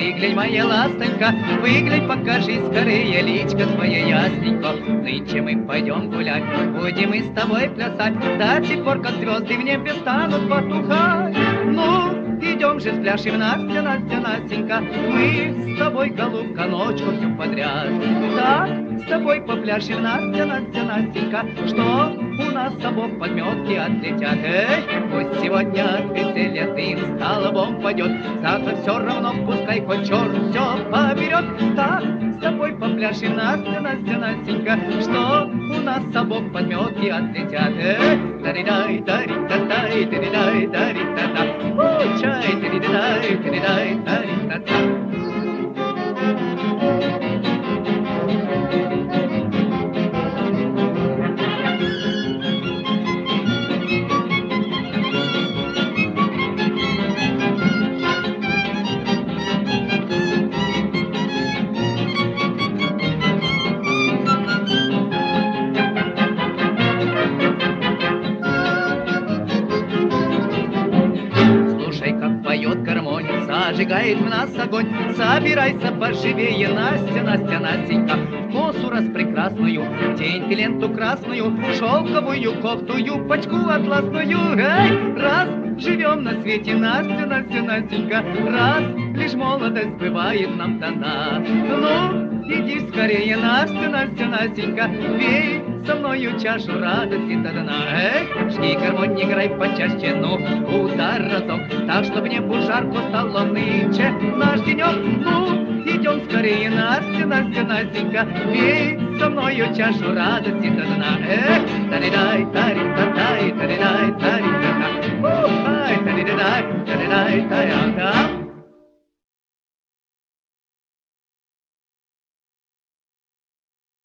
выглянь, моя ластонька, выглянь, покажи скорее личко твое ясненько. Нынче мы пойдем гулять, будем мы с тобой плясать, до тех пор, как звезды в небе станут потухать. Ну, идем же, спляшем, Настя, Настя, Настенька, мы с тобой, голубка, ночку всю подряд. Так, с тобой попляшем, Настя, Настя, Настенька, что у нас с собой подметки отлетят. Эй, пусть сегодня от веселья дым столбом пойдет, завтра все равно пускай хоть черт все поберет. Так, с тобой попляшем, Настя, Настя, Настенька, что у нас с собой подметки отлетят. Эй, таридай, тари-та-тай, таридай, тари-та-та, чай, таридай, таридай, тари-та-та. Зажигает в нас огонь, собирайся поживее, Настя, Настя, Настенька, в косу распрекрасную, тень ты ленту красную, шелковую кофту, юбочку атласную. Эй, раз живем на свете, Настя, Настя, Настенька, раз лишь молодость бывает нам дана. Ну, иди скорее, Настя, Настя, Настенька, пей со мною чашу радости до дна. Эй, жги гармонь, играй почаще, ну, удар разок, так, чтоб небу жарко стало нынче наш денек. Ну, идем скорее, Настя, Настя, Настенька, пей со мною чашу радости до дна. Эх, таридай, тари-та-тай, таридай, тари-та-та, ай, таридай, таридай, тари-та-та.